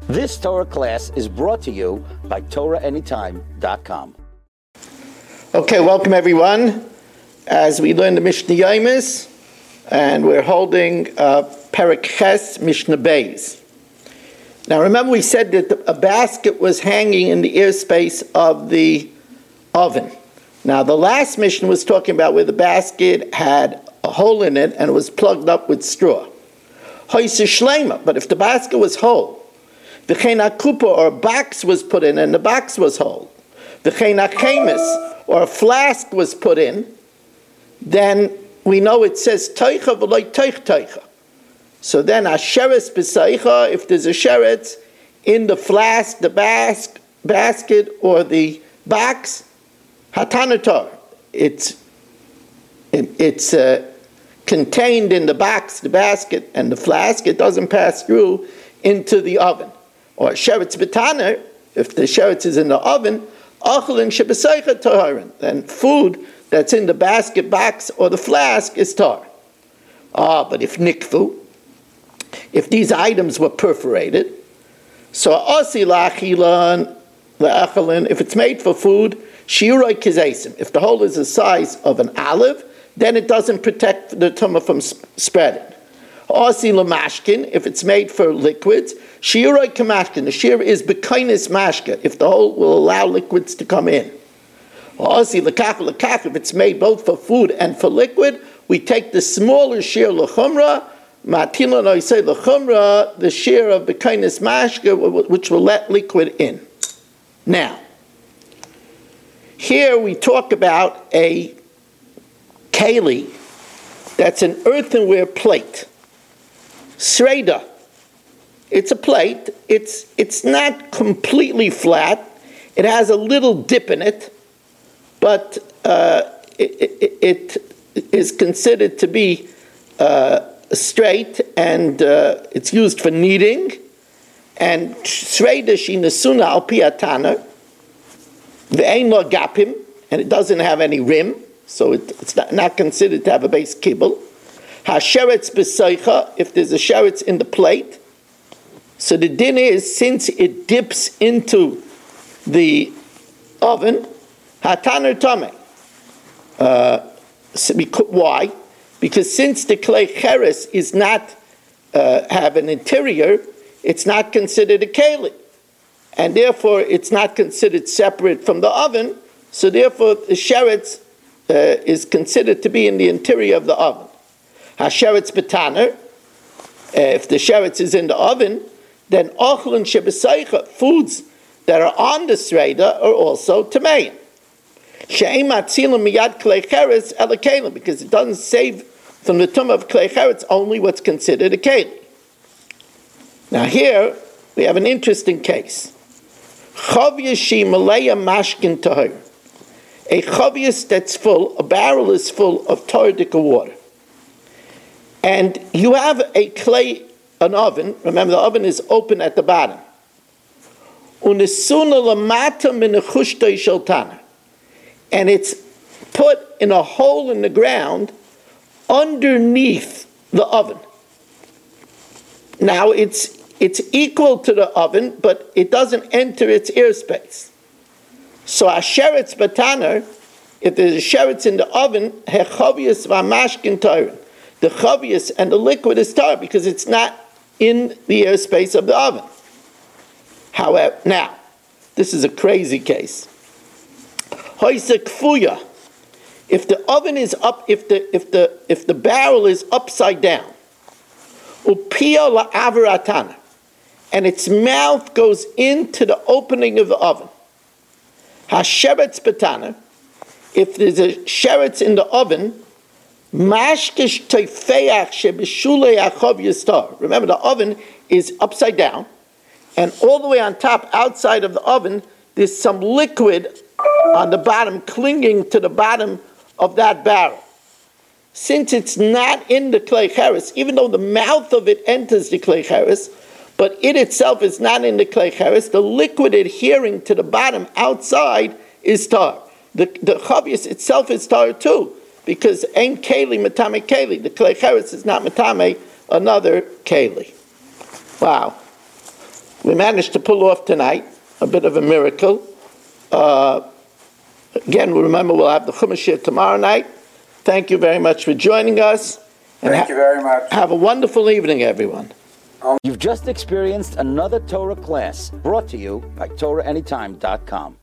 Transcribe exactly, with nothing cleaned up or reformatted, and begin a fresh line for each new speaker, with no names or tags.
This Torah class is brought to you by Torah Anytime dot com.
Okay, welcome everyone. As we learn the Mishnah Yomis, and we're holding uh, Perek Ches Mishnah Beis. Now remember we said that the, a basket was hanging in the airspace of the oven. Now the last Mishnah was talking about where the basket had a hole in it and it was plugged up with straw. Hoyse Shlema, but if the basket was whole, V'chein kupa, or a box was put in and the box was whole, V'chein chemis, or a flask was put in, then we know it says teicha v'loy teich teicha. So then asheretz b'seicha, if there's a sheretz in the flask, the bas- basket, or the box, hatanatar, it's it, it's uh, contained in the box, the basket, and the flask. It doesn't pass through into the oven. Or sheretz b'taner, if the sheretz is in the oven, achalin sheb'seicha taharin, then food that's in the basket, box, or the flask is tar. Ah, but if nikfu, if these items were perforated, so asi la'achilan, la'achalin, if it's made for food, shiuroi kizesim, if the hole is the size of an olive, then it doesn't protect the tumah from sp- spreading. Asi lamashkin, if it's made for liquids, shiuroi kamashkin, the shear is bekainis mashka, if the hole will allow liquids to come in. Asi lakach lakach, if it's made both for food and for liquid, we take the smaller shear lachumra, matilan I say lachumra, the shear of bekainis mashka, which will let liquid in. Now, here we talk about a keli that's an earthenware plate. Sreda, it's a plate. It's it's not completely flat. It has a little dip in it, but uh, it, it, it is considered to be uh, straight, and uh, it's used for kneading. And Sreda she nesuna al pi atana, ve'ein lo gapim, and it doesn't have any rim, so it, it's not, not considered to have a base kibble. Ha-sheretz b'seicha, if there's a sheretz in the plate. So the din is, since it dips into the oven, ha-taner tameh. Uh, so why? Because since the klei cheres is not uh, have an interior, it's not considered a keli. And therefore, it's not considered separate from the oven, so therefore the sheretz uh, is considered to be in the interior of the oven. Ha-sheretz b'taner, if the sheretz is in the oven, then ochlin shebeseicha, foods that are on the sreda are also tameim. She'ein matzilim miyad klei cheres ela kelim, because it doesn't save from the tumah of klei cheres only what's considered a keli. Now here we have an interesting case. Chavyas she maleya mashkin tahor, a chavyas that's full, a barrel is full of tahor water. And you have a clay, an oven. Remember, the oven is open at the bottom. And it's put in a hole in the ground underneath the oven. Now, it's it's equal to the oven, but it doesn't enter its airspace. So, a sheretz bataner, if there's a sheretz in the oven, hechavius v'amashkin tayrin. The chavius and the liquid is tar because it's not in the airspace of the oven. However, now, this is a crazy case. Hoyse kfuya, if the oven is up, if the if the if the barrel is upside down, upia la'avaratana, and its mouth goes into the opening of the oven. Hasheretz betana, if there's a sheretz in the oven, mashkish teifeach shebeshulei achov yistar. Remember, the oven is upside down, and all the way on top, outside of the oven, there's some liquid on the bottom, clinging to the bottom of that barrel. Since it's not in the klei cheres, even though the mouth of it enters the klei cheres, but it itself is not in the klei cheres, the liquid adhering to the bottom outside is tar. The the chavius itself is tar too, because ein keli matame keli. The klei cheres is not matame another keli. Wow. We managed to pull off tonight a bit of a miracle. Uh, again, remember we'll have the Chumash here tomorrow night. Thank you very much for joining us.
And Thank ha- you very much.
Have a wonderful evening, everyone.
You've just experienced another Torah class brought to you by Torah Anytime dot com.